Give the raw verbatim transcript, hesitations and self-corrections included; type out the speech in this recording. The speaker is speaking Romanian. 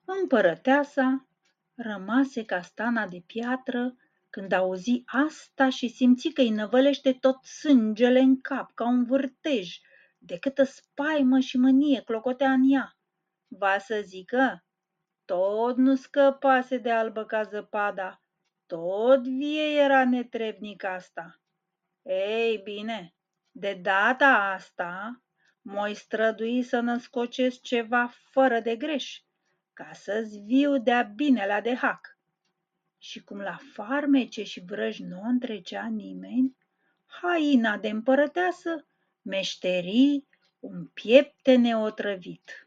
Împărăteasa rămase ca stana de piatră când auzi asta și simți că îi năvălește tot sângele în cap ca un vârtej, de câtă spaimă și mânie clocotea în ea. Va să zică, tot nu scăpase de albă ca zăpada, tot vie era netrebnic asta. Ei bine, de data asta m-oi strădui să născocesc ceva fără de greș, ca să-ți viu de-a binelea de hac. Și cum la farmece și vrăji nu o întrecea nimeni, haina de împărăteasă meșteri un piepte neotrăvit.